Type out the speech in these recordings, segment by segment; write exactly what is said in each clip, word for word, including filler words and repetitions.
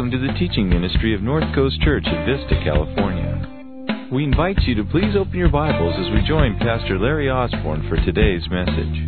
welcome to the teaching ministry of North Coast Church at Vista, California. We invite you to please open your Bibles as we join Pastor Larry Osborne for today's message.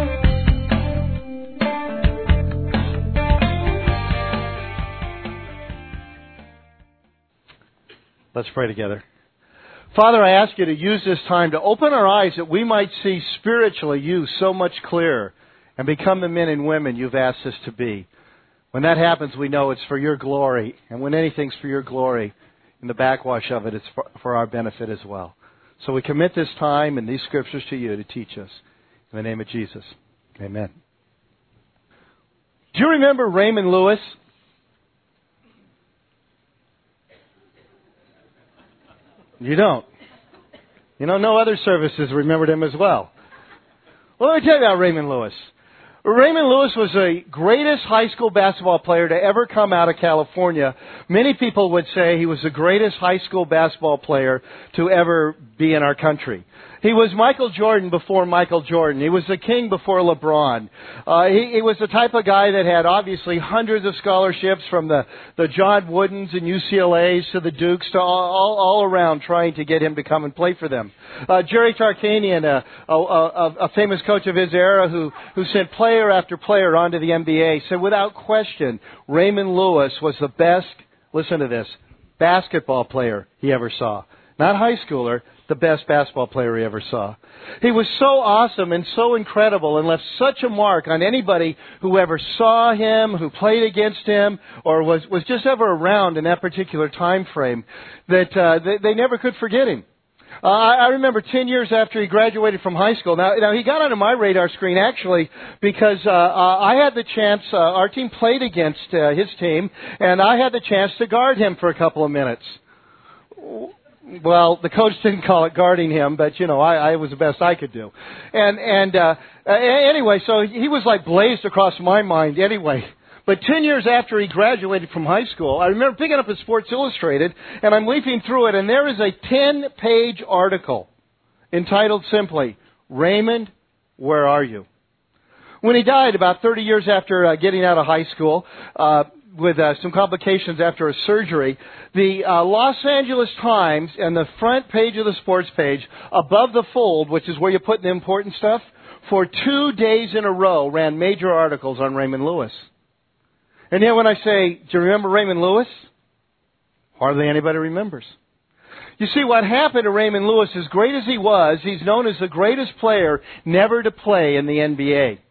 Let's pray together. Father, I ask you to use this time to open our eyes that we might see spiritually you so much clearer and become the men and women you've asked us to be. When that happens, we know it's for your glory. And when anything's for your glory, in the backwash of it, it's for, for our benefit as well. So we commit this time and these scriptures to you to teach us. In the name of Jesus, amen. Do you remember Raymond Lewis? You don't. You know, no other services remembered him as well. Well, let me tell you about Raymond Lewis. Raymond Lewis was the greatest high school basketball player to ever come out of California. Many people would say he was the greatest high school basketball player to ever be in our country. He was Michael Jordan before Michael Jordan. He was the king before LeBron. Uh, he, he was the type of guy that had obviously hundreds of scholarships from the, the John Woodens and U C L A's to the Dukes to all, all, all around trying to get him to come and play for them. Uh, Jerry Tarkanian, a, a, a, a famous coach of his era who, who sent player after player onto the N B A, said without question Raymond Lewis was the best, listen to this, basketball player he ever saw. Not high schooler, the best basketball player he ever saw. He was so awesome and so incredible and left such a mark on anybody who ever saw him, who played against him, or was, was just ever around in that particular time frame that uh, they, they never could forget him. Uh, I remember ten years after he graduated from high school. Now, now he got onto my radar screen actually because uh, uh, I had the chance, uh, our team played against uh, his team, and I had the chance to guard him for a couple of minutes. Well, the coach didn't call it guarding him, but, you know, I, I was the best I could do. And, and uh, anyway, so he was like blazed across my mind anyway. But ten years after he graduated from high school, I remember picking up a Sports Illustrated, and I'm leafing through it, and there is a ten-page article entitled simply, Raymond, Where Are You? When he died about thirty years after uh, getting out of high school, uh, with uh, some complications after a surgery, the uh, Los Angeles Times, and the front page of the sports page, above the fold, which is where you put the important stuff, for two days in a row ran major articles on Raymond Lewis. And yet when I say, do you remember Raymond Lewis? Hardly anybody remembers. You see, what happened to Raymond Lewis, as great as he was, he's known as the greatest player never to play in the N B A.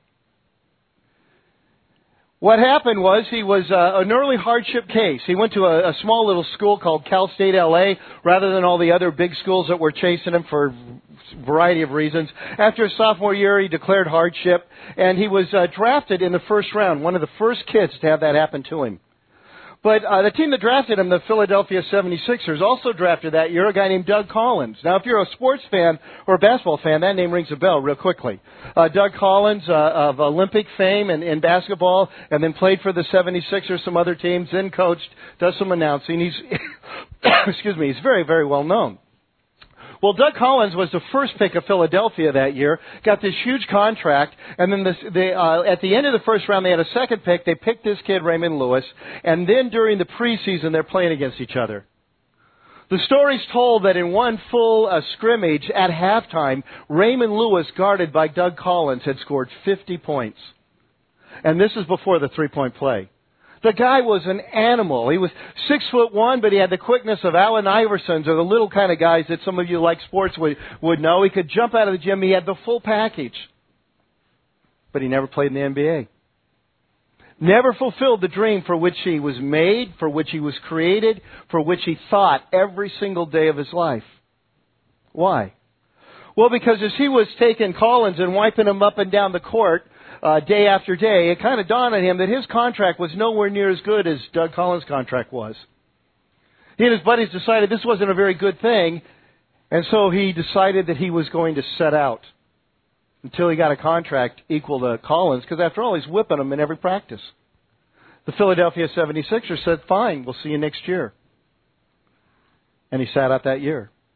What happened was he was uh, an early hardship case. He went to a, a small little school called Cal State L A rather than all the other big schools that were chasing him for a variety of reasons. After his sophomore year, he declared hardship, and he was uh, drafted in the first round, one of the first kids to have that happen to him. But uh, the team that drafted him, the Philadelphia seventy-sixers, also drafted that year a guy named Doug Collins. Now, if you're a sports fan or a basketball fan, that name rings a bell real quickly. Uh, Doug Collins, uh, of Olympic fame in, in basketball, and then played for the seventy-sixers, some other teams, then coached, does some announcing. He's, excuse me, he's very, very well known. Well, Doug Collins was the first pick of Philadelphia that year, got this huge contract, and then this, they, uh, at the end of the first round, they had a second pick. They picked this kid, Raymond Lewis, and then during the preseason, they're playing against each other. The story's told that in one full uh, scrimmage at halftime, Raymond Lewis, guarded by Doug Collins, had scored fifty points. And this is before the three-point play. The guy was an animal. He was six foot one, but he had the quickness of Allen Iverson's, or the little kind of guys that some of you like sports would, would know. He could jump out of the gym. He had the full package. But he never played in the N B A. Never fulfilled the dream for which he was made, for which he was created, for which he thought every single day of his life. Why? Well, because as he was taking Collins and wiping him up and down the court, Uh, day after day, it kind of dawned on him that his contract was nowhere near as good as Doug Collins' contract was. He and his buddies decided this wasn't a very good thing, and so he decided that he was going to set out until he got a contract equal to Collins, because after all, he's whipping him in every practice. The Philadelphia seventy-sixers said, fine, we'll see you next year. And he sat out that year.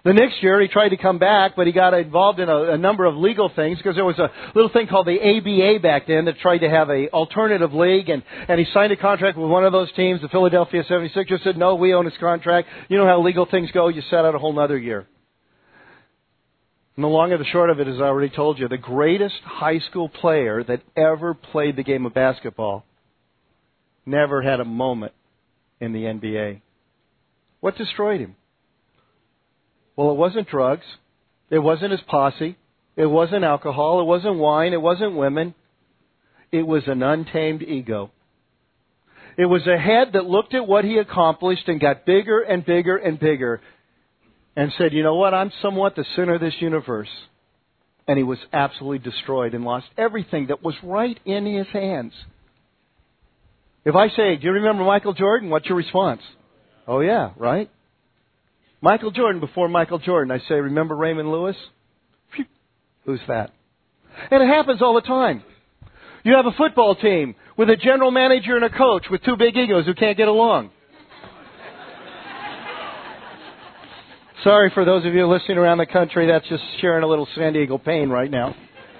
The next year, he tried to come back, but he got involved in a, a number of legal things because there was a little thing called the A B A back then that tried to have an alternative league, and, and he signed a contract with one of those teams. The Philadelphia seventy-sixers said, no, we own his contract. You know how legal things go. You set out a whole other year. And the long and the short of it, as I already told you, the greatest high school player that ever played the game of basketball never had a moment in the N B A. What destroyed him? Well, it wasn't drugs. It wasn't his posse. It wasn't alcohol. It wasn't wine. It wasn't women. It was an untamed ego. It was a head that looked at what he accomplished and got bigger and bigger and bigger and said, you know what, I'm somewhat the center of this universe. And he was absolutely destroyed and lost everything that was right in his hands. If I say, do you remember Michael Jordan? What's your response? Oh, yeah, right? Michael Jordan, before Michael Jordan, I say, remember Raymond Lewis? Phew. Who's that? And it happens all the time. You have a football team with a general manager and a coach with two big egos who can't get along. Sorry for those of you listening around the country, that's just sharing a little San Diego pain right now.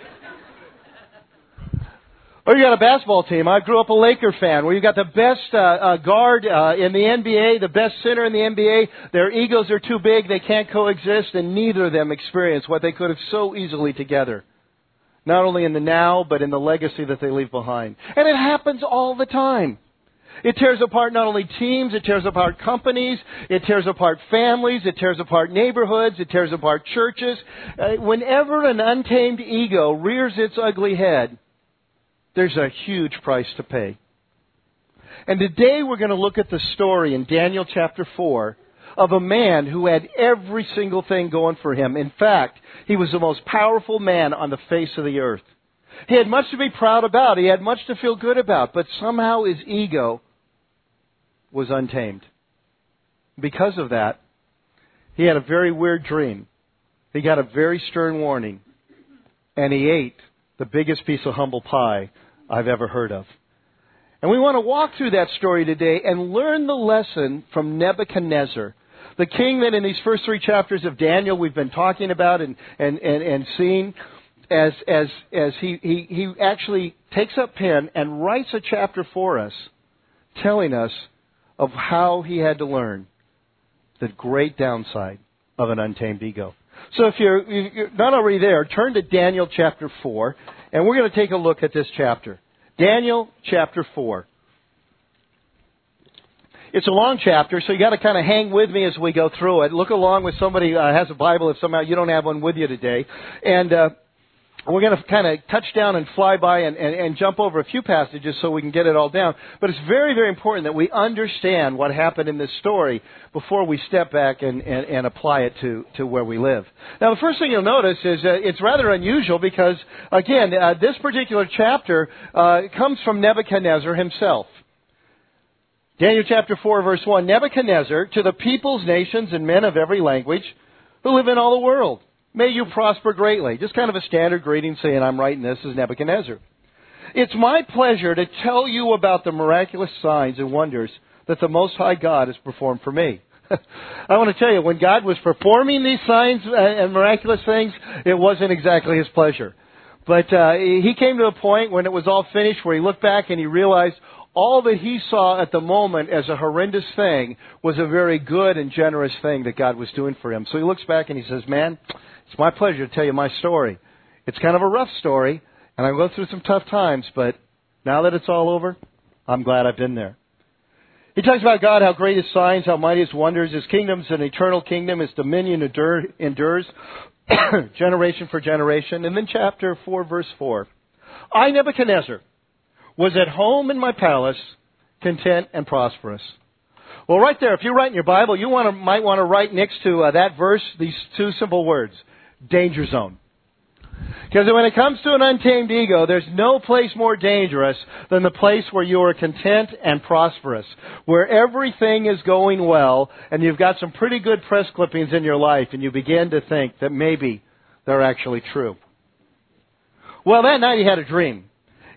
Or you got a basketball team. I grew up a Laker fan where you got the best uh, uh, guard uh, in the N B A, the best center in the N B A. Their egos are too big. They can't coexist, and neither of them experience what they could have so easily together. Not only in the now, but in the legacy that they leave behind. And it happens all the time. It tears apart not only teams, it tears apart companies, it tears apart families, it tears apart neighborhoods, it tears apart churches. Uh, whenever an untamed ego rears its ugly head, there's a huge price to pay. And today we're going to look at the story in Daniel chapter four of a man who had every single thing going for him. In fact, he was the most powerful man on the face of the earth. He had much to be proud about. He had much to feel good about. But somehow his ego was untamed. Because of that, he had a very weird dream. He got a very stern warning. And he ate the biggest piece of humble pie I've ever heard of. And we want to walk through that story today and learn the lesson from Nebuchadnezzar, the king that in these first three chapters of Daniel we've been talking about and, and, and, and seeing as, as, as he, he, he actually takes up pen and writes a chapter for us telling us of how he had to learn the great downside of an untamed ego. So if you're, you're not already there, turn to Daniel chapter four, and we're going to take a look at this chapter. Daniel chapter four. It's a long chapter, so you got to kind of hang with me as we go through it. Look along with somebody who uh, has a Bible if somehow you don't have one with you today. And uh, we're going to kind of touch down and fly by and, and, and jump over a few passages so we can get it all down. But it's very, very important that we understand what happened in this story before we step back and, and, and apply it to, to where we live. Now, the first thing you'll notice is uh, it's rather unusual because, again, uh, this particular chapter uh, comes from Nebuchadnezzar himself. Daniel chapter four, verse one, Nebuchadnezzar, to the peoples, nations, and men of every language who live in all the world. May you prosper greatly. Just kind of a standard greeting saying, I'm writing this as Nebuchadnezzar. It's my pleasure to tell you about the miraculous signs and wonders that the Most High God has performed for me. I want to tell you, when God was performing these signs and miraculous things, it wasn't exactly His pleasure. But uh, He came to a point when it was all finished where He looked back and He realized all that he saw at the moment as a horrendous thing was a very good and generous thing that God was doing for him. So he looks back and he says, man, it's my pleasure to tell you my story. It's kind of a rough story, and I go through some tough times, but now that it's all over, I'm glad I've been there. He talks about God, how great His signs, how mighty His wonders. His kingdom's an eternal kingdom. His dominion endure, endures generation for generation. And then chapter four, verse four. I, Nebuchadnezzar, was at home in my palace, content and prosperous. Well, right there, if you write in your Bible, you want to, might want to write next to uh, that verse these two simple words, danger zone. Because when it comes to an untamed ego, there's no place more dangerous than the place where you are content and prosperous, where everything is going well, and you've got some pretty good press clippings in your life, and you begin to think that maybe they're actually true. Well, that night he had a dream.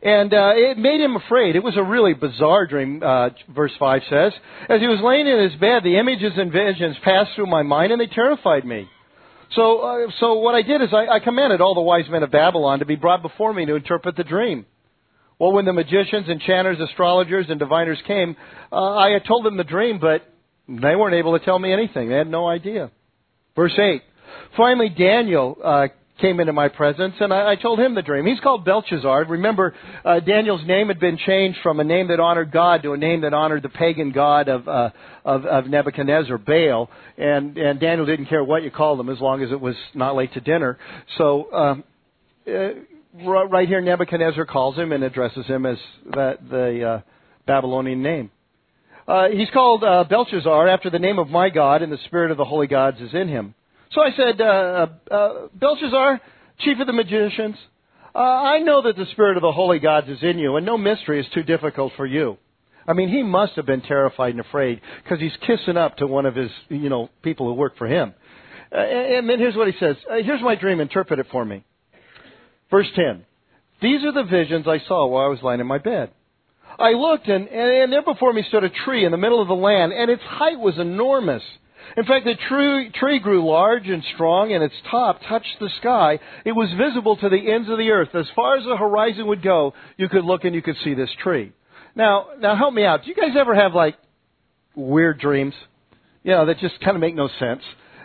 And uh, it made him afraid. It was a really bizarre dream, uh, verse five says. As he was laying in his bed, the images and visions passed through my mind, and they terrified me. So uh, so what I did is I, I commanded all the wise men of Babylon to be brought before me to interpret the dream. Well, when the magicians, enchanters, astrologers, and diviners came, uh, I had told them the dream, but they weren't able to tell me anything. They had no idea. Verse eight. Finally, Daniel uh, came into my presence, and I, I told him the dream. He's called Belshazzar. Remember, uh, Daniel's name had been changed from a name that honored God to a name that honored the pagan god of uh, of, of Nebuchadnezzar, Baal. And, and Daniel didn't care what you called him as long as it was not late to dinner. So um, uh, right here, Nebuchadnezzar calls him and addresses him as the, the uh, Babylonian name. Uh, he's called uh, Belshazzar after the name of my God, and the spirit of the holy gods is in him. So I said, uh, uh, Belshazzar, chief of the magicians, uh, I know that the spirit of the holy gods is in you, and no mystery is too difficult for you. I mean, he must have been terrified and afraid because he's kissing up to one of his, you know, people who work for him. Uh, and then here's what he says. Uh, here's my dream. Interpret it for me. Verse ten. These are the visions I saw while I was lying in my bed. I looked, and, and there before me stood a tree in the middle of the land, and its height was enormous. In fact, the tree, tree grew large and strong, and its top touched the sky. It was visible to the ends of the earth. As far as the horizon would go, you could look and you could see this tree. Now, now help me out. Do you guys ever have, like, weird dreams? You know, that just kind of make no sense.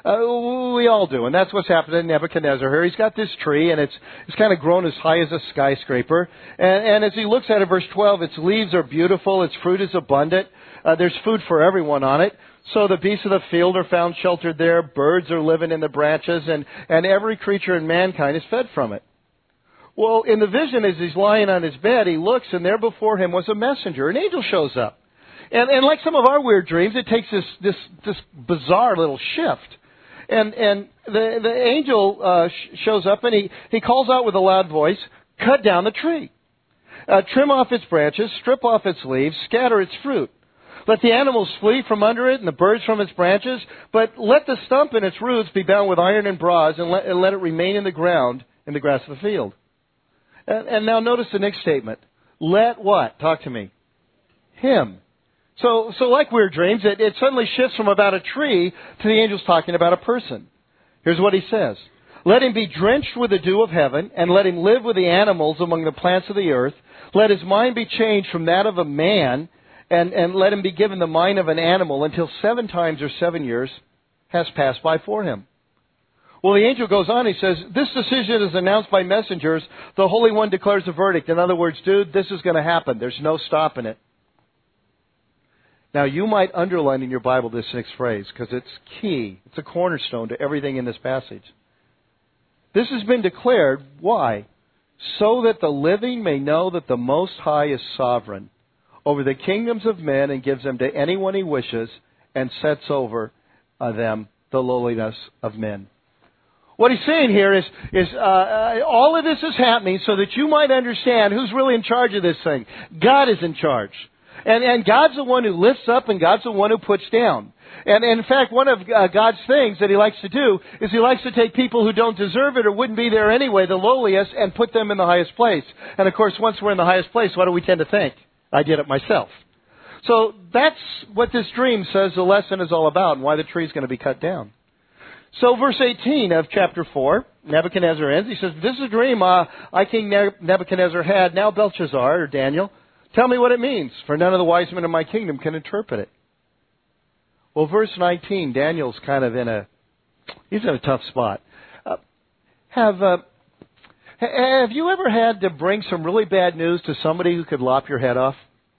Uh, we all do, and that's what's happened to Nebuchadnezzar here. He's got this tree, and it's it's kind of grown as high as a skyscraper. And, and as he looks at it, verse twelve, its leaves are beautiful, its fruit is abundant. Uh, there's food for everyone on it. So the beasts of the field are found sheltered there. Birds are living in the branches, and, and every creature in mankind is fed from it. Well, in the vision, as he's lying on his bed, he looks, and there before him was a messenger. An angel shows up. And, and like some of our weird dreams, it takes this, this, this bizarre little shift. And, and the, the angel uh, sh- shows up, and he, he calls out with a loud voice, cut down the tree. Uh, trim off its branches, strip off its leaves, scatter its fruit. Let the animals flee from under it and the birds from its branches, but let the stump and its roots be bound with iron and bronze, and let, and let it remain in the ground in the grass of the field. And, and now notice the next statement. Let what? Talk to me. Him. So, so like weird dreams, it, it suddenly shifts from about a tree to the angels talking about a person. Here's what he says. Let him be drenched with the dew of heaven, and let him live with the animals among the plants of the earth. Let his mind be changed from that of a man, and, and let him be given the mind of an animal until seven times or seven years has passed by for him. Well, the angel goes on, he says, this decision is announced by messengers. The Holy One declares a verdict. In other words, dude, this is going to happen. There's no stopping it. Now, you might underline in your Bible this next phrase because it's key. It's a cornerstone to everything in this passage. This has been declared. Why? So that the living may know that the Most High is sovereign over the kingdoms of men and gives them to anyone he wishes and sets over uh, them the lowliness of men. What he's saying here is, is uh, uh, all of this is happening so that you might understand who's really in charge of this thing. God is in charge. And, and God's the one who lifts up, and God's the one who puts down. And, and in fact, one of uh, God's things that he likes to do is he likes to take people who don't deserve it or wouldn't be there anyway, the lowliest, and put them in the highest place. And of course, once we're in the highest place, what do we tend to think? I did it myself. So that's what this dream says the lesson is all about and why the tree is going to be cut down. So verse eighteen of chapter four, Nebuchadnezzar ends. He says, this is a dream uh, I, King Nebuchadnezzar, had. Now Belshazzar, or Daniel, tell me what it means, for none of the wise men of my kingdom can interpret it. Well, verse nineteen, Daniel's kind of in a, he's in a tough spot. Uh, have, uh, have you ever had to bring some really bad news to somebody who could lop your head off?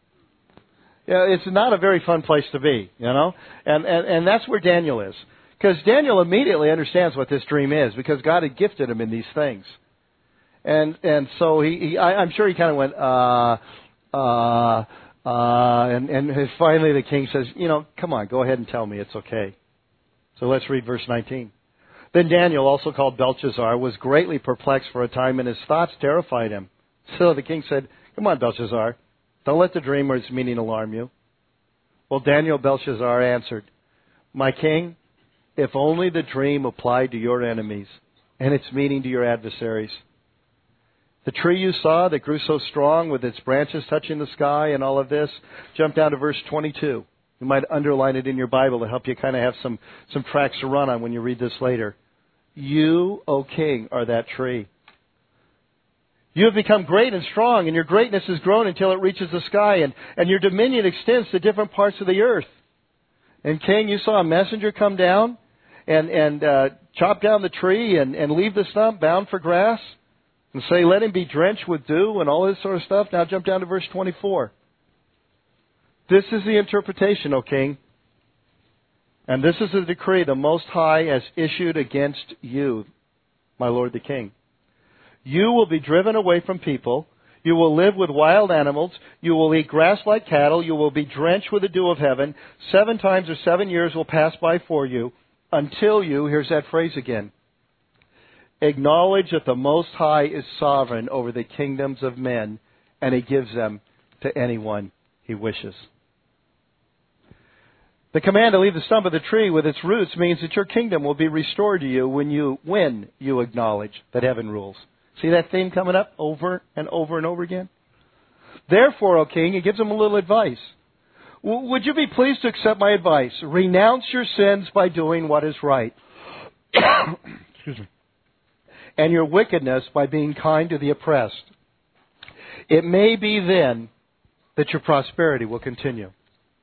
Yeah, it's not a very fun place to be, you know? And, and, and that's where Daniel is. Because Daniel immediately understands what this dream is, because God had gifted him in these things. And, and so he, he I, I'm sure he kind of went, uh, Uh, uh, and, and finally the king says, you know, come on, go ahead and tell me it's okay. So let's read verse nineteen. Then Daniel, also called Belshazzar, was greatly perplexed for a time, and his thoughts terrified him. So the king said, come on, Belshazzar, don't let the dream or its meaning alarm you. Well, Daniel Belshazzar answered, my king, if only the dream applied to your enemies and its meaning to your adversaries. The tree you saw that grew so strong with its branches touching the sky and all of this. Jump down to verse twenty-two. You might underline it in your Bible to help you kind of have some, some tracks to run on when you read this later. You, O king, are that tree. You have become great and strong, and your greatness has grown until it reaches the sky, and, and your dominion extends to different parts of the earth. And king, you saw a messenger come down and, and uh, chop down the tree and, and leave the stump bound for grass and say, let him be drenched with dew and all this sort of stuff. Now jump down to verse twenty-four. This is the interpretation, O king. And this is the decree the Most High has issued against you, my lord the king. You will be driven away from people. You will live with wild animals. You will eat grass like cattle. You will be drenched with the dew of heaven. Seven times or seven years will pass by for you until you, here's that phrase again, acknowledge that the Most High is sovereign over the kingdoms of men, and He gives them to anyone He wishes. The command to leave the stump of the tree with its roots means that your kingdom will be restored to you when you when you acknowledge that heaven rules. See that theme coming up over and over and over again? Therefore, O king, he gives them a little advice. W- would you be pleased to accept my advice? Renounce your sins by doing what is right. Excuse me. And your wickedness by being kind to the oppressed. It may be then that your prosperity will continue.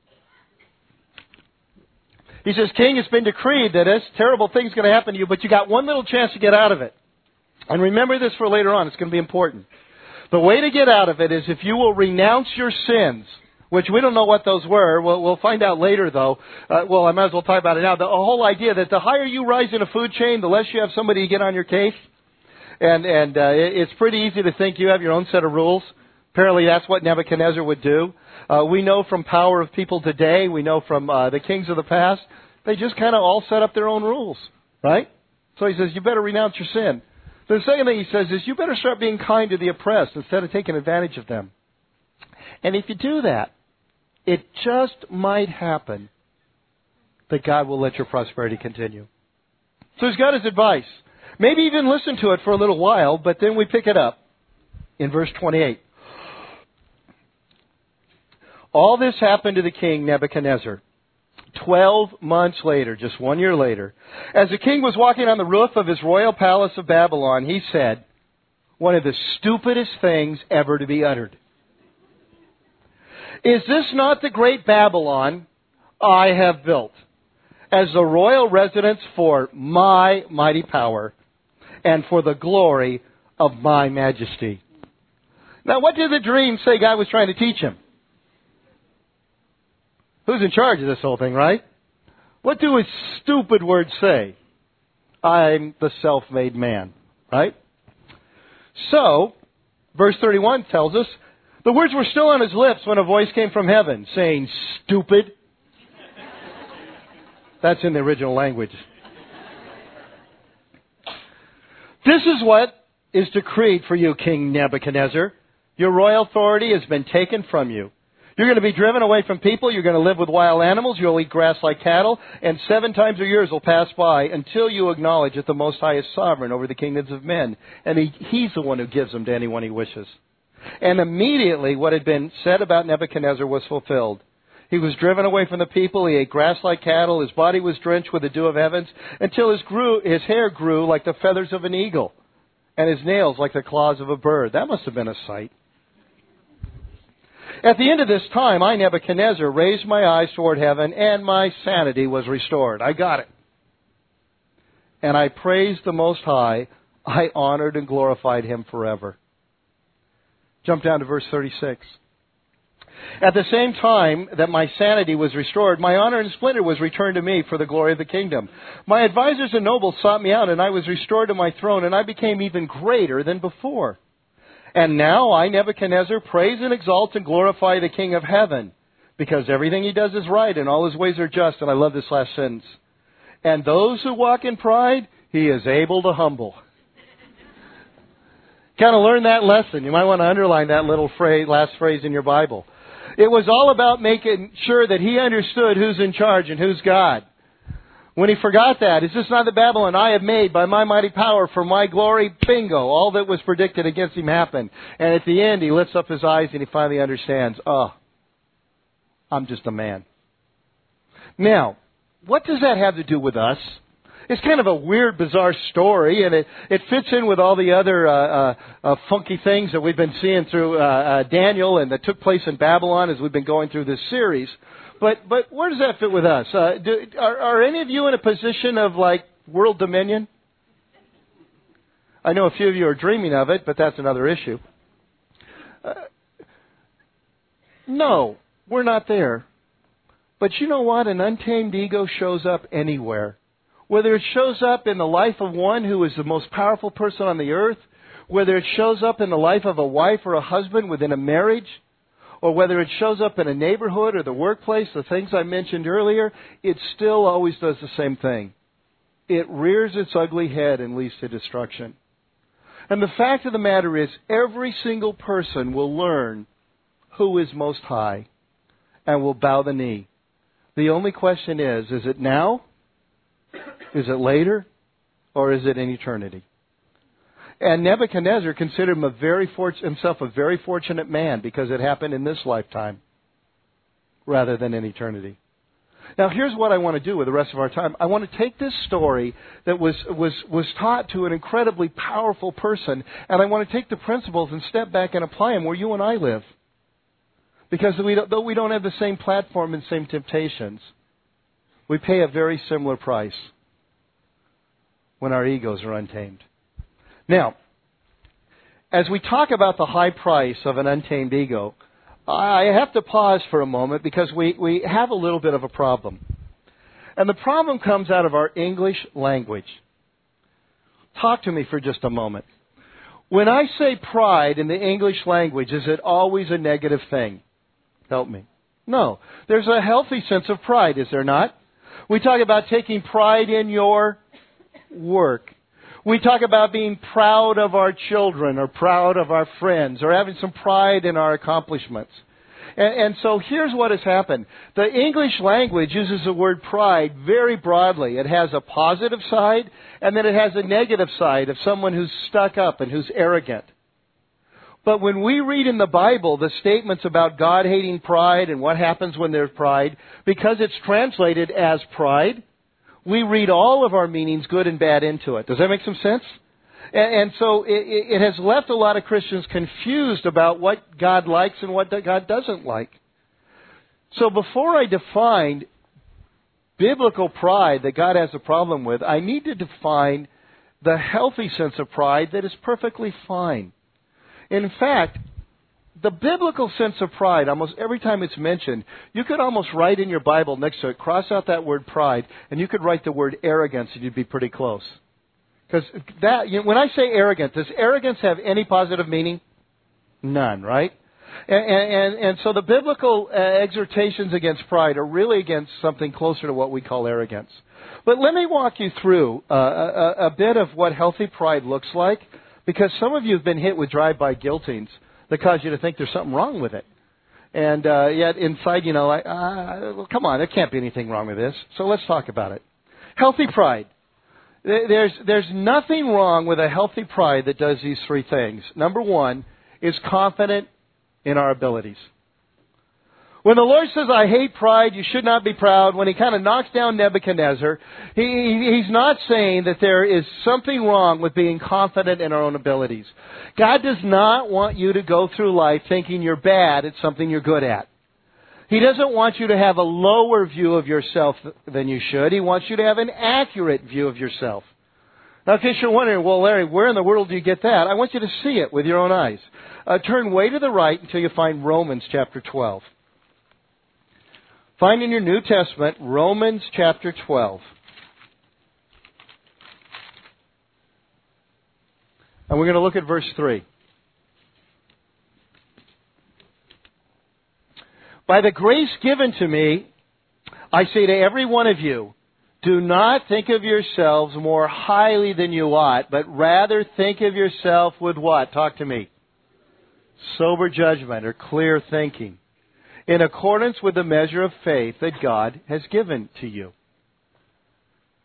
He says, King, it's been decreed that this terrible thing's going to happen to you, but you got one little chance to get out of it. And remember this for later on. It's going to be important. The way to get out of it is if you will renounce your sins, which we don't know what those were. We'll, we'll find out later, though. Uh, well, I might as well talk about it now. The whole idea that the higher you rise in a food chain, the less you have somebody to get on your case. And, and uh, it's pretty easy to think you have your own set of rules. Apparently that's what Nebuchadnezzar would do. Uh, we know from power of people today, we know from uh, the kings of the past, they just kind of all set up their own rules, right? So he says, you better renounce your sin. The second thing he says is, you better start being kind to the oppressed instead of taking advantage of them. And if you do that, it just might happen that God will let your prosperity continue. So he's got his advice. Maybe even listen to it for a little while, but then we pick it up in verse twenty-eight. All this happened to the king Nebuchadnezzar. Twelve months later, just one year later, as the king was walking on the roof of his royal palace of Babylon, he said, one of the stupidest things ever to be uttered. Is this not the great Babylon I have built as the royal residence for my mighty power and for the glory of my majesty? Now, what did the dream say God was trying to teach him? Who's in charge of this whole thing, right? What do his stupid words say? I'm the self-made man, right? So, verse thirty-one tells us, the words were still on his lips when a voice came from heaven saying, stupid. That's in the original language. This is what is decreed for you, King Nebuchadnezzar. Your royal authority has been taken from you. You're going to be driven away from people. You're going to live with wild animals. You'll eat grass like cattle. And seven times a year will pass by until you acknowledge that the Most High is sovereign over the kingdoms of men. And he, He's the one who gives them to anyone He wishes. And immediately what had been said about Nebuchadnezzar was fulfilled. He was driven away from the people. He ate grass like cattle. His body was drenched with the dew of heavens until his, grew, his hair grew like the feathers of an eagle and his nails like the claws of a bird. That must have been a sight. At the end of this time, I, Nebuchadnezzar, raised my eyes toward heaven, and my sanity was restored. I got it. And I praised the Most High. I honored and glorified Him forever. Jump down to verse thirty-six. At the same time that my sanity was restored, my honor and splendor was returned to me for the glory of the kingdom. My advisors and nobles sought me out, and I was restored to my throne, and I became even greater than before. And now I, Nebuchadnezzar, praise and exalt and glorify the King of heaven, because everything He does is right and all His ways are just. And I love this last sentence. And those who walk in pride, He is able to humble. Kind of learn that lesson. You might want to underline that little phrase, last phrase in your Bible. It was all about making sure that he understood who's in charge and who's God. When he forgot that, is this not the Babylon I have made by my mighty power for my glory? Bingo. All that was predicted against him happened. And at the end, he lifts up his eyes and he finally understands, oh, I'm just a man. Now, what does that have to do with us? It's kind of a weird, bizarre story, and it, it fits in with all the other uh, uh, uh, funky things that we've been seeing through uh, uh, Daniel and that took place in Babylon as we've been going through this series. But but where does that fit with us? Uh, do, are, are any of you in a position of, like, world dominion? I know a few of you are dreaming of it, but that's another issue. Uh, no, we're not there. But you know what? An untamed ego shows up anywhere. Whether it shows up in the life of one who is the most powerful person on the earth, whether it shows up in the life of a wife or a husband within a marriage, or whether it shows up in a neighborhood or the workplace, the things I mentioned earlier, it still always does the same thing. It rears its ugly head and leads to destruction. And the fact of the matter is, every single person will learn who is most high and will bow the knee. The only question is, is it now? Is it later? Or is it in eternity? And Nebuchadnezzar considered him a very for- himself a very fortunate man because it happened in this lifetime rather than in eternity. Now, here's what I want to do with the rest of our time. I want to take this story that was, was, was taught to an incredibly powerful person, and I want to take the principles and step back and apply them where you and I live. Because we don't, though we don't have the same platform and same temptations, we pay a very similar price when our egos are untamed. Now, as we talk about the high price of an untamed ego, I have to pause for a moment because we, we have a little bit of a problem. And the problem comes out of our English language. Talk to me for just a moment. When I say pride in the English language, is it always a negative thing? Help me. No. There's a healthy sense of pride, is there not? We talk about taking pride in your work. We talk about being proud of our children or proud of our friends or having some pride in our accomplishments. And, and so here's what has happened. The English language uses the word pride very broadly. It has a positive side and then it has a negative side of someone who's stuck up and who's arrogant. But when we read in the Bible the statements about God hating pride and what happens when there's pride, because it's translated as pride, we read all of our meanings, good and bad, into it. Does that make some sense? And, and so it, it has left a lot of Christians confused about what God likes and what God doesn't like. So before I define biblical pride that God has a problem with, I need to define the healthy sense of pride that is perfectly fine. In fact, the biblical sense of pride, almost every time it's mentioned, you could almost write in your Bible next to it, cross out that word pride, and you could write the word arrogance, and you'd be pretty close. Because that, you know, when I say arrogant, does arrogance have any positive meaning? None, right? And, and, and so the biblical uh, exhortations against pride are really against something closer to what we call arrogance. But let me walk you through uh, a, a bit of what healthy pride looks like, because some of you have been hit with drive-by guiltings that cause you to think there's something wrong with it. And uh, yet inside, you know, like, uh, well, come on, there can't be anything wrong with this. So let's talk about it. Healthy pride. There's, there's nothing wrong with a healthy pride that does these three things. Number one is confident in our abilities. When the Lord says, I hate pride, you should not be proud, when He kind of knocks down Nebuchadnezzar, he, He's not saying that there is something wrong with being confident in our own abilities. God does not want you to go through life thinking you're bad at something you're good at. He doesn't want you to have a lower view of yourself than you should. He wants you to have an accurate view of yourself. Now, in case you're wondering, well, Larry, where in the world do you get that? I want you to see it with your own eyes. Uh, turn way to the right until you find Romans chapter twelve. Find in your New Testament, Romans chapter twelve. And we're going to look at verse three. By the grace given to me, I say to every one of you, do not think of yourselves more highly than you ought, but rather think of yourself with what? Talk to me. Sober judgment or clear thinking, in accordance with the measure of faith that God has given to you.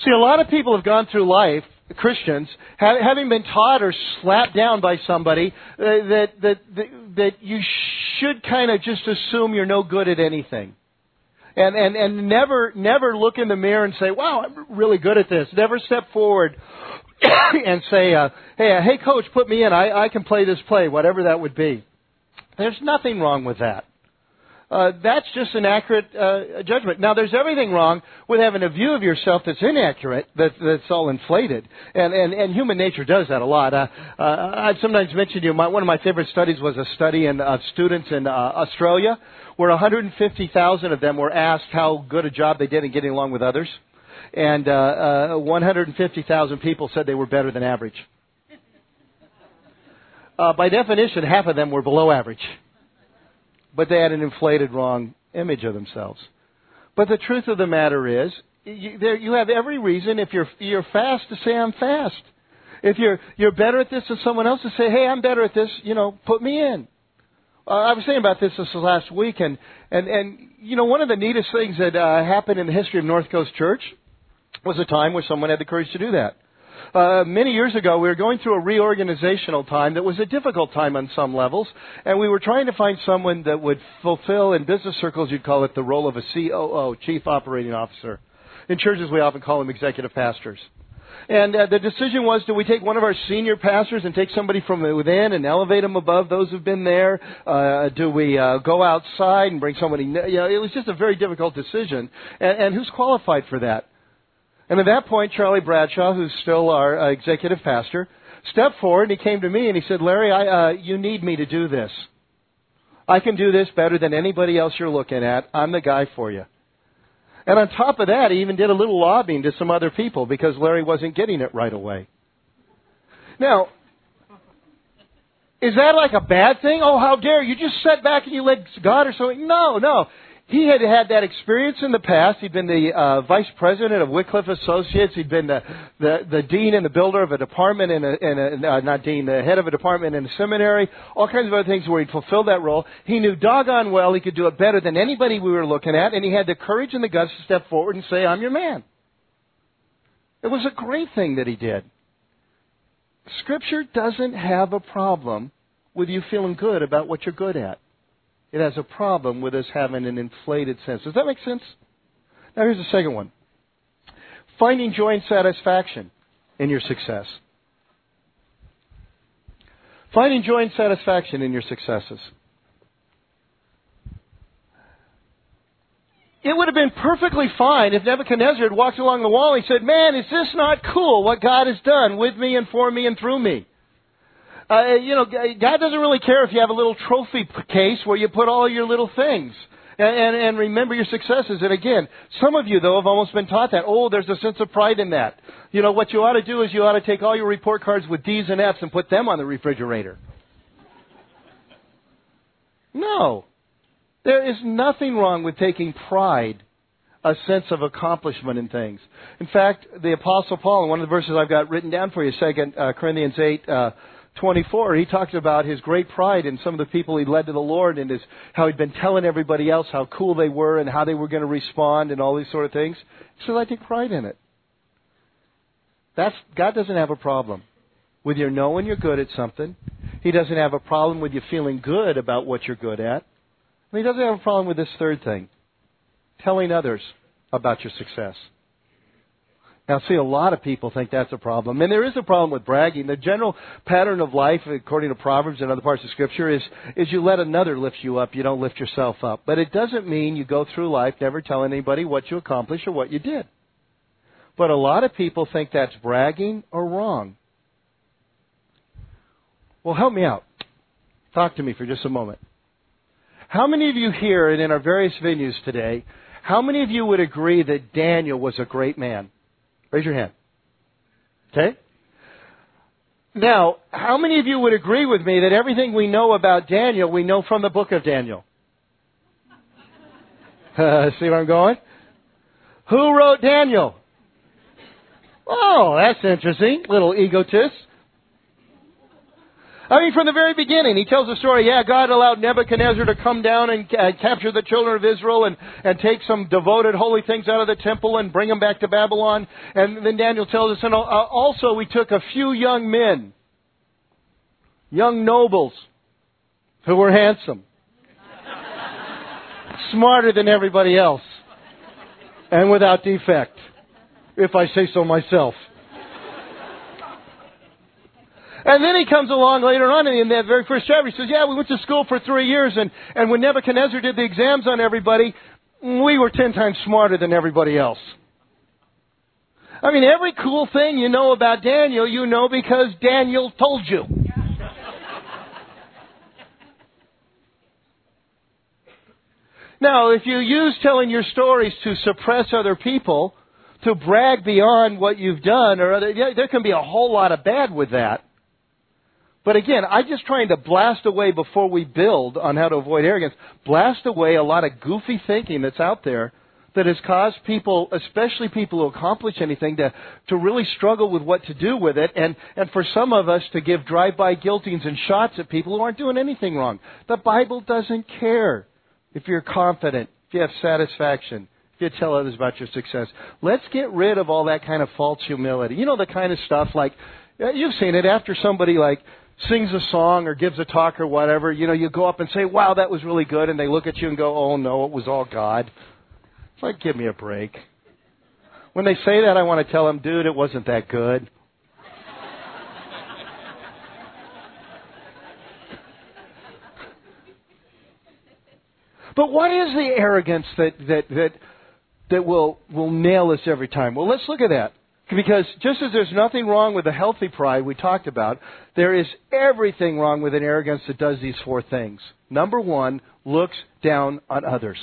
See, a lot of people have gone through life, Christians, ha- having been taught or slapped down by somebody uh, that, that, that, that you should kind of just assume you're no good at anything. And, and, and never, never look in the mirror and say, wow, I'm really good at this. Never step forward and say, uh, hey, uh, hey, coach, put me in. I, I can play this play, whatever that would be. There's nothing wrong with that. Uh, that's just an accurate uh, judgment. Now, there's everything wrong with having a view of yourself that's inaccurate, that, that's all inflated. And, and, and human nature does that a lot. Uh, uh, I've sometimes mentioned to you, my, one of my favorite studies was a study in uh, students in uh, Australia, where one hundred fifty thousand of them were asked how good a job they did in getting along with others. And uh, uh, one hundred fifty thousand people said they were better than average. Uh, by definition, half of them were below average. But they had an inflated, wrong image of themselves. But the truth of the matter is, you, there, you have every reason, if you're you're fast, to say I'm fast. If you're you're better at this than someone else, to say, hey, I'm better at this. You know, put me in. Uh, I was thinking about this this last week, and and and you know, one of the neatest things that uh, happened in the history of North Coast Church was a time where someone had the courage to do that. Uh, many years ago, we were going through a reorganizational time that was a difficult time on some levels, and we were trying to find someone that would fulfill, in business circles, you'd call it the role of a C O O, Chief Operating Officer. In churches, we often call them executive pastors. And uh, the decision was, do we take one of our senior pastors and take somebody from within and elevate them above those who've been there? Uh, do we uh, go outside and bring somebody? You know, it was just a very difficult decision. And, and who's qualified for that? And at that point, Charlie Bradshaw, who's still our uh, executive pastor, stepped forward and he came to me and he said, Larry, I, uh, you need me to do this. I can do this better than anybody else you're looking at. I'm the guy for you. And on top of that, he even did a little lobbying to some other people because Larry wasn't getting it right away. Now, is that like a bad thing? Oh, how dare you just sat back and you let God or something? No, no. He had had that experience in the past. He'd been the uh, vice president of Wycliffe Associates. He'd been the, the, the dean and the builder of a department in a, in a uh, not dean, the head of a department in a seminary, all kinds of other things where he'd fulfilled that role. He knew doggone well he could do it better than anybody we were looking at, and he had the courage and the guts to step forward and say, I'm your man. It was a great thing that he did. Scripture doesn't have a problem with you feeling good about what you're good at. It has a problem with us having an inflated sense. Does that make sense? Now here's the second one. Finding joy and satisfaction in your success. Finding joy and satisfaction in your successes. It would have been perfectly fine if Nebuchadnezzar had walked along the wall and he said, man, is this not cool what God has done with me and for me and through me? Uh, you know, God doesn't really care if you have a little trophy case where you put all your little things. And, and, and remember your successes. And again, some of you, though, have almost been taught that. Oh, there's a sense of pride in that. You know, what you ought to do is you ought to take all your report cards with D's and F's and put them on the refrigerator. No. There is nothing wrong with taking pride, a sense of accomplishment in things. In fact, the Apostle Paul, in one of the verses I've got written down for you, Second Corinthians eight, uh, twenty-four, he talked about his great pride in some of the people he led to the Lord and his, how he'd been telling everybody else how cool they were and how they were going to respond and all these sort of things. He said, I take pride in it. That's, God doesn't have a problem with your knowing you're good at something. He doesn't have a problem with you feeling good about what you're good at. And he doesn't have a problem with this third thing, telling others about your success. Now, see, a lot of people think that's a problem. And there is a problem with bragging. The general pattern of life, according to Proverbs and other parts of Scripture, is, is you let another lift you up. You don't lift yourself up. But it doesn't mean you go through life never telling anybody what you accomplished or what you did. But a lot of people think that's bragging or wrong. Well, help me out. Talk to me for just a moment. How many of you here and in our various venues today, how many of you would agree that Daniel was a great man? Raise your hand. Okay? Now, how many of you would agree with me that everything we know about Daniel, we know from the book of Daniel? Uh, see where I'm going? Who wrote Daniel? Oh, that's interesting. Little egotist. I mean, from the very beginning, he tells the story, yeah, God allowed Nebuchadnezzar to come down and uh, capture the children of Israel and, and take some devoted holy things out of the temple and bring them back to Babylon. And then Daniel tells us, and uh, also we took a few young men, young nobles, who were handsome, smarter than everybody else, and without defect, if I say so myself. And then he comes along later on in that very first chapter. He says, yeah, we went to school for three years, and, and when Nebuchadnezzar did the exams on everybody, we were ten times smarter than everybody else. I mean, every cool thing you know about Daniel, you know because Daniel told you. Now, if you use telling your stories to suppress other people, to brag beyond what you've done, or other, yeah, there can be a whole lot of bad with that. But again, I'm just trying to blast away before we build on how to avoid arrogance, blast away a lot of goofy thinking that's out there that has caused people, especially people who accomplish anything, to, to really struggle with what to do with it, and, and for some of us to give drive-by guiltings and shots at people who aren't doing anything wrong. The Bible doesn't care if you're confident, if you have satisfaction, if you tell others about your success. Let's get rid of all that kind of false humility. You know, the kind of stuff like, you've seen it after somebody like sings a song or gives a talk or whatever, you know, you go up and say, wow, that was really good, and they look at you and go, oh no, it was all God. It's like, give me a break. When they say that, I want to tell them, dude, it wasn't that good. But what is the arrogance that, that, that, that will, will nail us every time? Well, let's look at that. Because just as there's nothing wrong with a healthy pride we talked about, there is everything wrong with an arrogance that does these four things. Number one, looks down on others.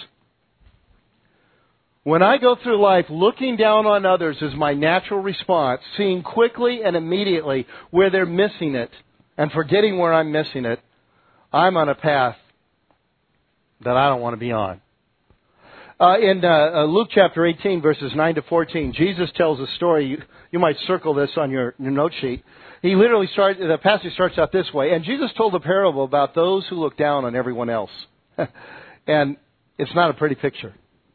When I go through life looking down on others is my natural response, seeing quickly and immediately where they're missing it and forgetting where I'm missing it, I'm on a path that I don't want to be on. Uh, in uh, uh, Luke chapter eighteen, verses nine to fourteen, Jesus tells a story. You, you might circle this on your, your note sheet. He literally starts, the passage starts out this way. And Jesus told a parable about those who look down on everyone else. And it's not a pretty picture.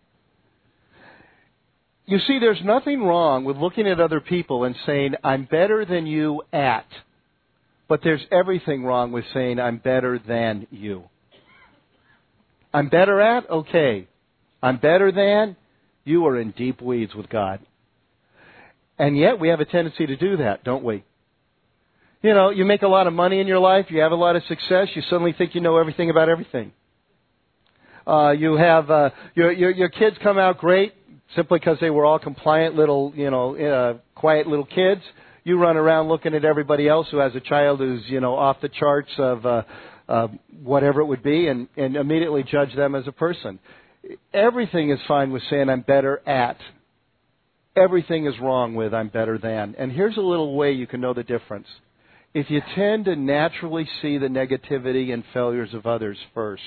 You see, there's nothing wrong with looking at other people and saying, I'm better than you at. But there's everything wrong with saying, I'm better than you. I'm better at? Okay. I'm better than? You are in deep weeds with God. And yet we have a tendency to do that, don't we? You know, you make a lot of money in your life, you have a lot of success, you suddenly think you know everything about everything. Uh, you have, uh, your, your, your kids come out great simply because they were all compliant little, you know, uh, quiet little kids. You run around looking at everybody else who has a child who's, you know, off the charts of, uh, uh, whatever it would be, and, and immediately judge them as a person. Everything is fine with saying I'm better at. Everything is wrong with I'm better than. And here's a little way you can know the difference. If you tend to naturally see the negativity and failures of others first,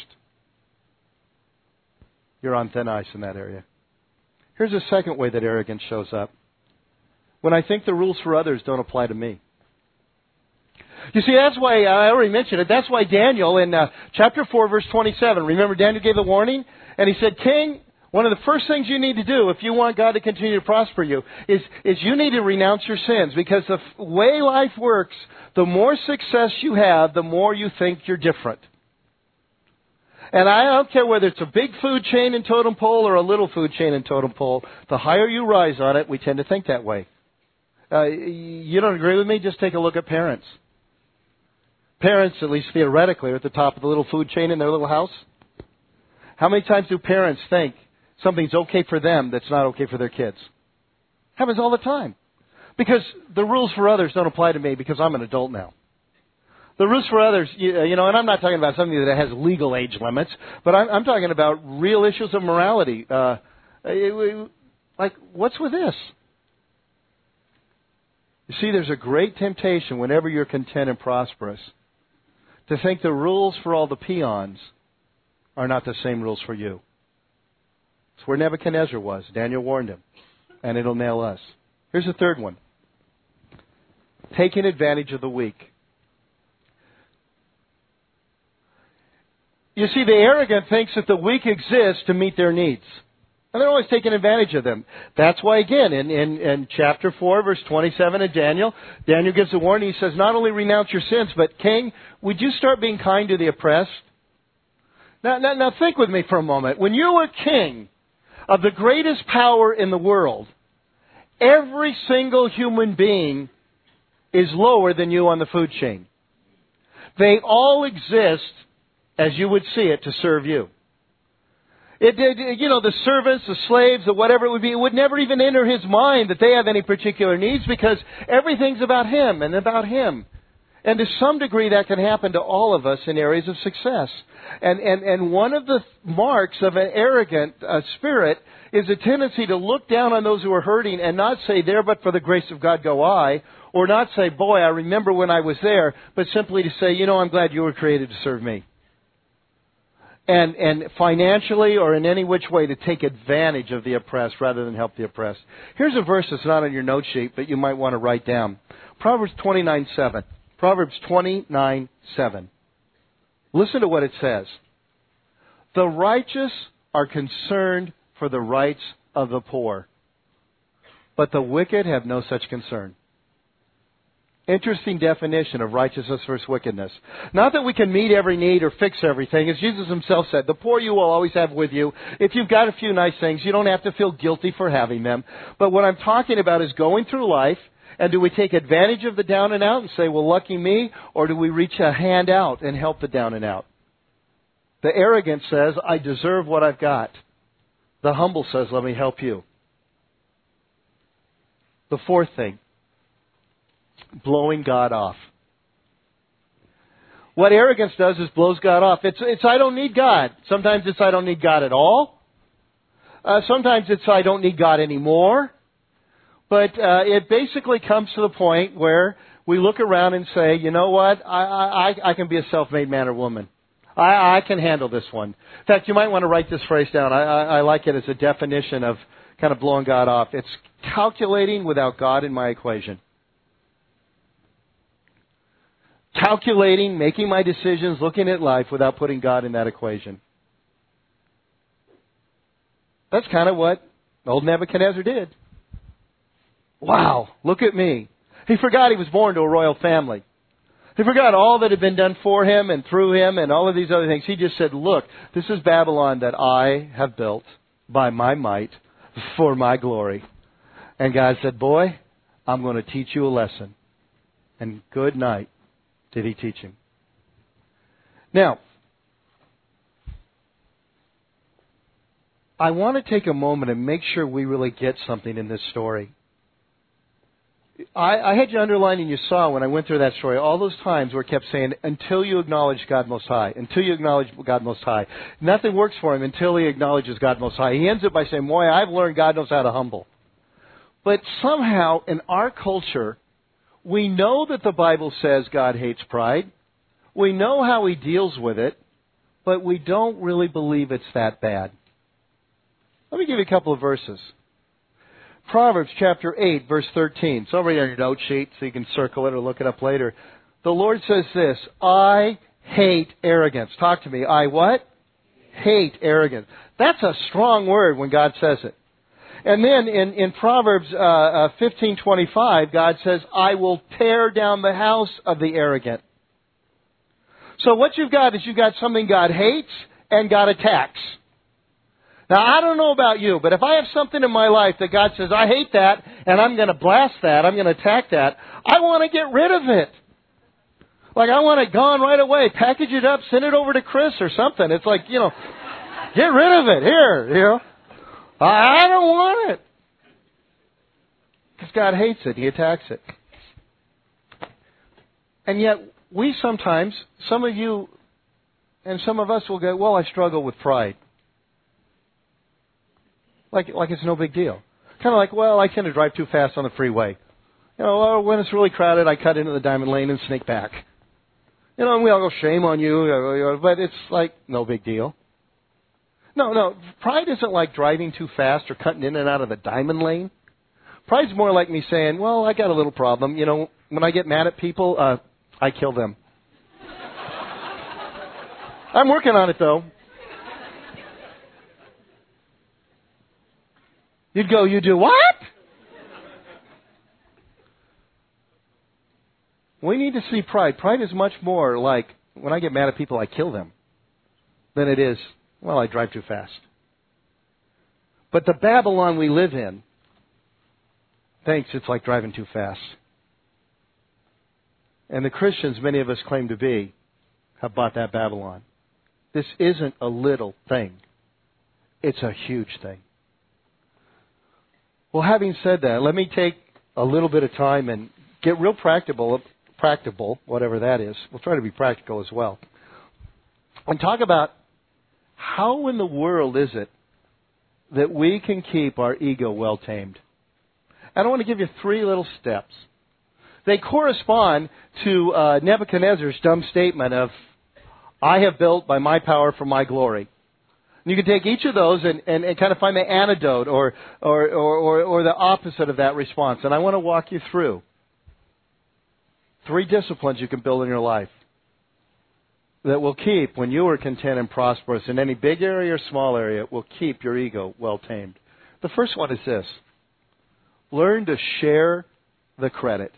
you're on thin ice in that area. Here's a second way that arrogance shows up. When I think the rules for others don't apply to me. You see, that's why, I already mentioned it, that's why Daniel in uh, chapter four, verse twenty-seven, remember Daniel gave a warning? And he said, King, one of the first things you need to do if you want God to continue to prosper you is, is you need to renounce your sins. Because the f- way life works, the more success you have, the more you think you're different. And I don't care whether it's a big food chain in totem pole or a little food chain in totem pole, the higher you rise on it, we tend to think that way. Uh, you don't agree with me? Just take a look at parents. Parents, at least theoretically, are at the top of the little food chain in their little house. How many times do parents think something's okay for them that's not okay for their kids? Happens all the time. Because the rules for others don't apply to me because I'm an adult now. The rules for others, you know, and I'm not talking about something that has legal age limits, but I'm, I'm talking about real issues of morality. Uh, like, what's with this? You see, there's a great temptation whenever you're content and prosperous to think the rules for all the peons are not the same rules for you. It's where Nebuchadnezzar was. Daniel warned him. And it'll nail us. Here's the third one. Taking advantage of the weak. You see, the arrogant thinks that the weak exist to meet their needs. And they're always taking advantage of them. That's why, again, in, in, in chapter four, verse twenty-seven of Daniel, Daniel gives a warning. He says, not only renounce your sins, but King, would you start being kind to the oppressed? Now, now, now think with me for a moment. When you were king of the greatest power in the world, every single human being is lower than you on the food chain. They all exist, as you would see it, to serve you. It, it, you know, the servants, the slaves, or whatever it would be, it would never even enter his mind that they have any particular needs because everything's about him and about him. And to some degree that can happen to all of us in areas of success. And, and, and one of the marks of an arrogant uh, spirit is a tendency to look down on those who are hurting and not say, there but for the grace of God go I, or not say, boy, I remember when I was there, but simply to say, you know, I'm glad you were created to serve me. And, and financially or in any which way to take advantage of the oppressed rather than help the oppressed. Here's a verse that's not on your note sheet, but you might want to write down. Proverbs twenty-nine seven. Proverbs twenty-nine seven. Listen to what it says. The righteous are concerned for the rights of the poor, but the wicked have no such concern. Interesting definition of righteousness versus wickedness. Not that we can meet every need or fix everything. As Jesus himself said, the poor you will always have with you. If you've got a few nice things, you don't have to feel guilty for having them. But what I'm talking about is going through life, and do we take advantage of the down and out and say, well, lucky me, or do we reach a hand out and help the down and out? The arrogant says, I deserve what I've got. The humble says, let me help you. The fourth thing. Blowing God off. What arrogance does is blows God off. It's, it's I don't need God. Sometimes it's I don't need God at all. Uh, sometimes it's I don't need God anymore. But uh, it basically comes to the point where we look around and say, you know what, I, I, I can be a self-made man or woman. I, I can handle this one. In fact, you might want to write this phrase down. I, I, I like it as a definition of kind of blowing God off. It's calculating without God in my equation. Calculating, making my decisions, looking at life without putting God in that equation. That's kind of what old Nebuchadnezzar did. Wow, look at me. He forgot he was born to a royal family. He forgot all that had been done for him and through him and all of these other things. He just said, look, this is Babylon that I have built by my might for my glory. And God said, boy, I'm going to teach you a lesson. And good night. Did he teach him? Now, I want to take a moment and make sure we really get something in this story. I, I had you underline and you saw when I went through that story, all those times where it kept saying, until you acknowledge God Most High, until you acknowledge God Most High. Nothing works for him until he acknowledges God Most High. He ends it by saying, boy, I've learned God knows how to humble. But somehow in our culture, we know that the Bible says God hates pride. We know how he deals with it, but we don't really believe it's that bad. Let me give you a couple of verses. Proverbs chapter eight, verse thirteen. It's over on your note sheet, so you can circle it or look it up later. The Lord says this, I hate arrogance. Talk to me. I what? Hate arrogance. That's a strong word when God says it. And then in, in Proverbs uh, uh, fifteen twenty-five, God says, I will tear down the house of the arrogant. So what you've got is you've got something God hates and God attacks. Now, I don't know about you, but if I have something in my life that God says, I hate that, and I'm going to blast that, I'm going to attack that, I want to get rid of it. Like, I want it gone right away. Package it up, send it over to Chris or something. It's like, you know, get rid of it. Here, you know. I don't want it. Because God hates it. He attacks it. And yet, we sometimes, some of you and some of us will go, well, I struggle with pride. Like, like it's no big deal. Kind of like, well, I tend to drive too fast on the freeway. You know, when it's really crowded, I cut into the diamond lane and sneak back. You know, and we all go, shame on you, but it's like, no big deal. No, no, pride isn't like driving too fast or cutting in and out of the diamond lane. Pride's more like me saying, well, I got a little problem. You know, when I get mad at people, uh, I kill them. I'm working on it, though. You'd go, you do what? We need to see pride. Pride is much more like, when I get mad at people, I kill them, than it is, well, I drive too fast. But the Babylon we live in thinks it's like driving too fast. And the Christians many of us claim to be have bought that Babylon. This isn't a little thing. It's a huge thing. Well, having said that, let me take a little bit of time and get real practical, practical, whatever that is. We'll try to be practical as well. And talk about how in the world is it that we can keep our ego well tamed. And I want to give you three little steps. They correspond to uh, Nebuchadnezzar's dumb statement of, I have built by my power for my glory. And you can take each of those and, and, and kind of find the antidote or, or, or, or, or the opposite of that response. And I want to walk you through three disciplines you can build in your life that will keep, when you are content and prosperous in any big area or small area, will keep your ego well tamed. The first one is this. Learn to share the credit.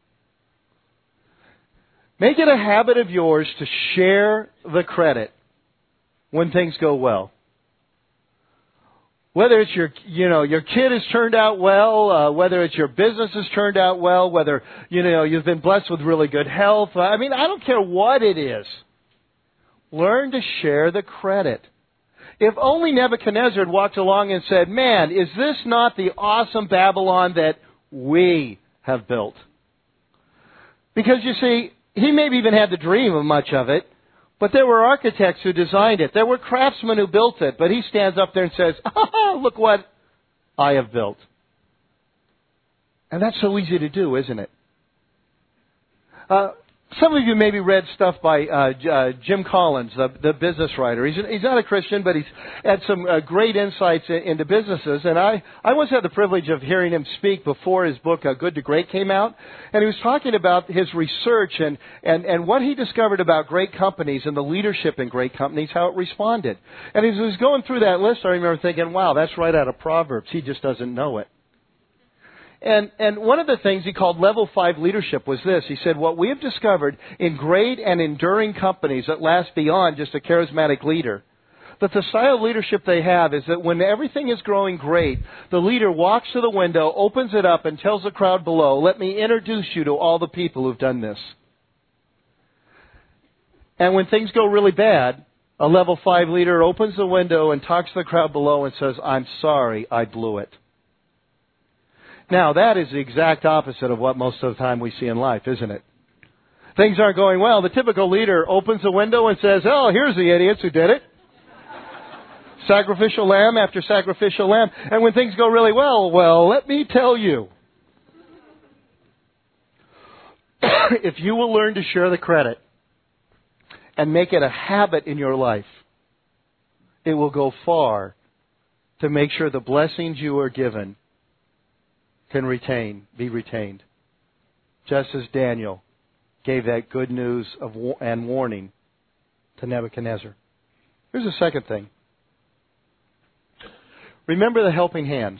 Make it a habit of yours to share the credit when things go well. Whether it's your, you know, your kid has turned out well, uh, whether it's your business has turned out well, whether, you know, you've been blessed with really good health. I mean, I don't care what it is. Learn to share the credit. If only Nebuchadnezzar had walked along and said, man, is this not the awesome Babylon that we have built? Because you see, he maybe even had the dream of much of it, but there were architects who designed it. There were craftsmen who built it, but he stands up there and says, ah, look what I have built. And that's so easy to do, isn't it? Uh, Some of you maybe read stuff by uh, uh, Jim Collins, the, the business writer. He's, he's not a Christian, but he's had some uh, great insights in, into businesses. And I, I once had the privilege of hearing him speak before his book, uh, Good to Great, came out. And he was talking about his research and, and, and what he discovered about great companies and the leadership in great companies, how it responded. And as he was going through that list, I remember thinking, wow, that's right out of Proverbs. He just doesn't know it. And, and one of the things he called level five leadership was this. He said, what we have discovered in great and enduring companies that last beyond just a charismatic leader, that the style of leadership they have is that when everything is growing great, the leader walks to the window, opens it up, and tells the crowd below, let me introduce you to all the people who've done this. And when things go really bad, a level five leader opens the window and talks to the crowd below and says, I'm sorry, I blew it. Now, that is the exact opposite of what most of the time we see in life, isn't it? Things aren't going well. The typical leader opens the window and says, oh, here's the idiots who did it. Sacrificial lamb after sacrificial lamb. And when things go really well, well, let me tell you. If you will learn to share the credit and make it a habit in your life, it will go far to make sure the blessings you are given can retain, be retained. Just as Daniel gave that good news of and warning to Nebuchadnezzar. Here's the second thing. Remember the helping hands.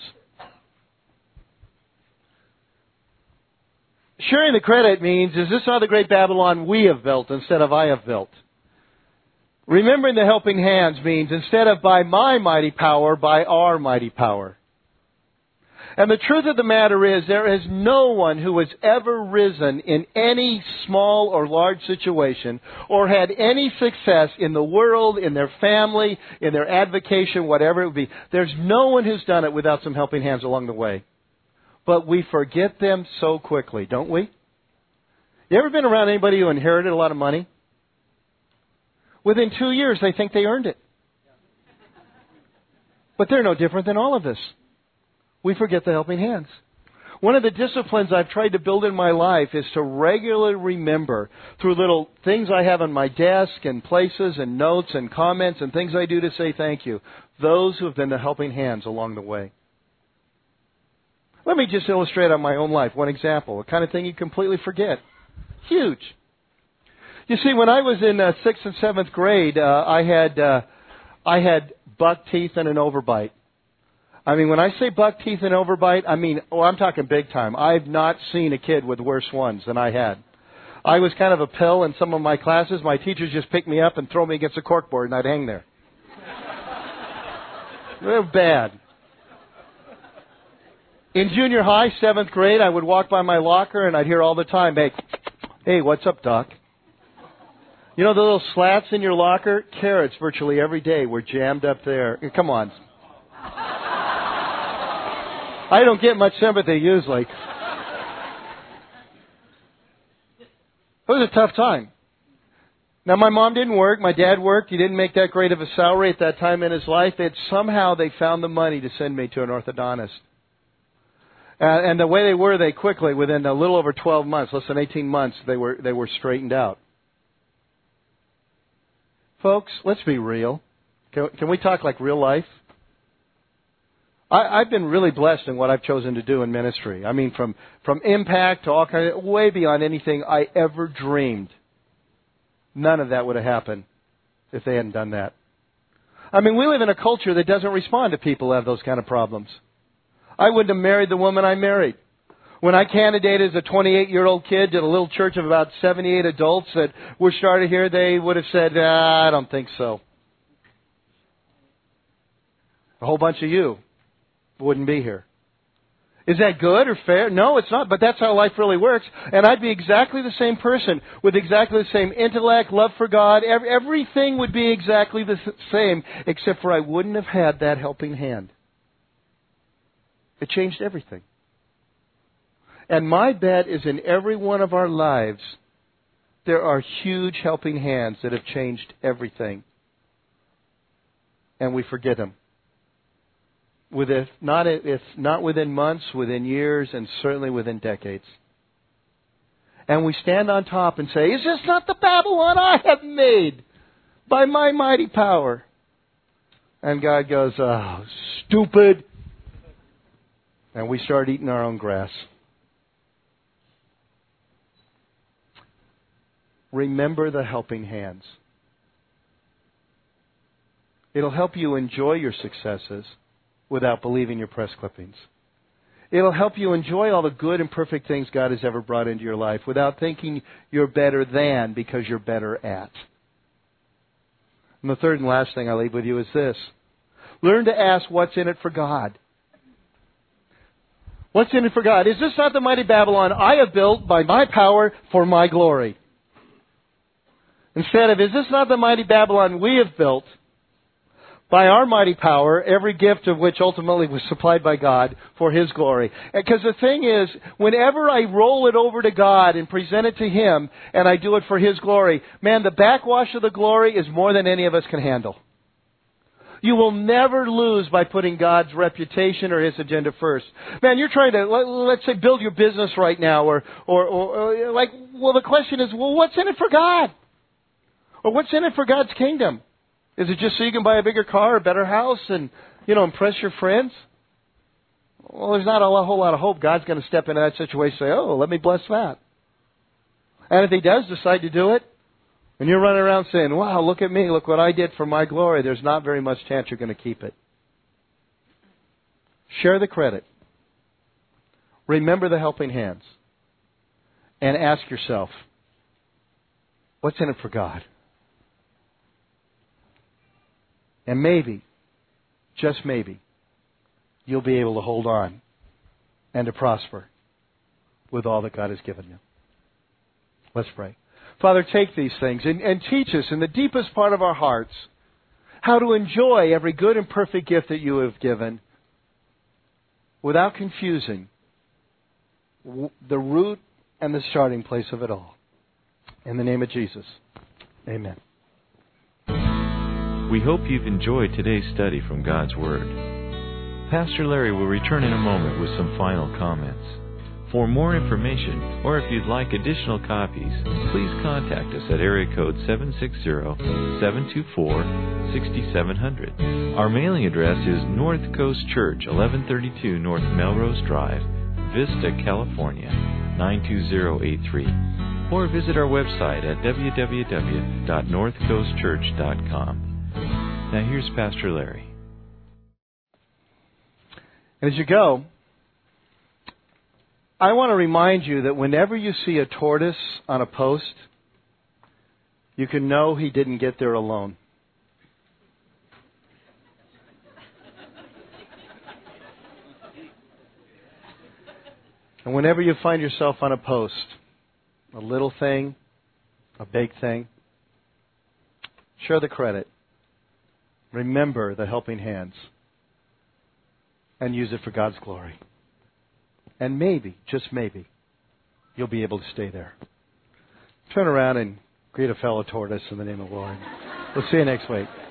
Sharing the credit means, is this not the great Babylon we have built instead of I have built? Remembering the helping hands means, instead of by my mighty power, by our mighty power. And the truth of the matter is, there is no one who has ever risen in any small or large situation or had any success in the world, in their family, in their advocation, whatever it would be. There's no one who's done it without some helping hands along the way. But we forget them so quickly, don't we? You ever been around anybody who inherited a lot of money? Within two years, they think they earned it. But they're no different than all of us. We forget the helping hands. One of the disciplines I've tried to build in my life is to regularly remember, through little things I have on my desk and places and notes and comments and things I do to say thank you, those who have been the helping hands along the way. Let me just illustrate on my own life one example, a kind of thing you completely forget. Huge. You see, when I was in uh, sixth and seventh grade, uh, I had uh, I had buck teeth and an overbite. I mean, when I say buck teeth and overbite, I mean, oh, I'm talking big time. I've not seen a kid with worse ones than I had. I was kind of a pill in some of my classes. My teachers just picked me up and throw me against a corkboard, and I'd hang there. They're bad. In junior high, seventh grade, I would walk by my locker, and I'd hear all the time, hey, hey, what's up, Doc? You know the little slats in your locker? Carrots virtually every day were jammed up there. Come on. I don't get much sympathy usually. It was a tough time. Now, my mom didn't work. My dad worked. He didn't make that great of a salary at that time in his life. They had, somehow they found the money to send me to an orthodontist. Uh, and the way they were, they quickly, within a little over twelve months, less than eighteen months, they were they were straightened out. Folks, let's be real. Can, can we talk like real life? I, I've been really blessed in what I've chosen to do in ministry. I mean, from, from impact to all kinds of, way beyond anything I ever dreamed. None of that would have happened if they hadn't done that. I mean, we live in a culture that doesn't respond to people who have those kind of problems. I wouldn't have married the woman I married. When I candidated as a twenty-eight-year-old kid to a little church of about seventy-eight adults that were started here, they would have said, ah, I don't think so. A whole bunch of you wouldn't be here. Is that good or fair? No, it's not, but that's how life really works. And I'd be exactly the same person with exactly the same intellect, love for God. Every, everything would be exactly the same, except for I wouldn't have had that helping hand. It changed everything. And my bet is in every one of our lives, there are huge helping hands that have changed everything. And we forget them. With if not, if not within months, within years, and certainly within decades. And we stand on top and say, is this not the Babylon I have made by my mighty power? And God goes, oh, stupid. And we start eating our own grass. Remember the helping hands. It'll help you enjoy your successes without believing your press clippings. It'll help you enjoy all the good and perfect things God has ever brought into your life without thinking you're better than because you're better at. And the third and last thing I leave with you is this. Learn to ask what's in it for God. What's in it for God? Is this not the mighty Babylon I have built by my power for my glory? Instead of, is this not the mighty Babylon we have built by our mighty power, every gift of which ultimately was supplied by God for His glory? Because the thing is, whenever I roll it over to God and present it to Him, and I do it for His glory, man, the backwash of the glory is more than any of us can handle. You will never lose by putting God's reputation or His agenda first. Man, you're trying to, let's say, build your business right now, or, or, or, or like, well, the question is, well, what's in it for God? Or what's in it for God's kingdom? Is it just so you can buy a bigger car, a better house, and, you know, impress your friends? Well, there's not a whole lot of hope God's going to step into that situation and say, oh, let me bless that. And if He does decide to do it, and you're running around saying, wow, look at me, look what I did for my glory, there's not very much chance you're going to keep it. Share the credit. Remember the helping hands. And ask yourself, what's in it for God? And maybe, just maybe, you'll be able to hold on and to prosper with all that God has given you. Let's pray. Father, take these things and, and teach us in the deepest part of our hearts how to enjoy every good and perfect gift that you have given without confusing the root and the starting place of it all. In the name of Jesus, amen. We hope you've enjoyed today's study from God's Word. Pastor Larry will return in a moment with some final comments. For more information, or if you'd like additional copies, please contact us at area code seven six zero, seven two four, six seven zero zero. Our mailing address is North Coast Church, eleven thirty-two North Melrose Drive, Vista, California, nine two zero eight three. or visit our website at w w w dot north coast church dot com. Now here's Pastor Larry. As you go, I want to remind you that whenever you see a tortoise on a post, you can know he didn't get there alone. And whenever you find yourself on a post, a little thing, a big thing, share the credit. Remember the helping hands. And use it for God's glory. And maybe, just maybe, you'll be able to stay there. Turn around and greet a fellow tortoise in the name of the Lord. We'll see you next week.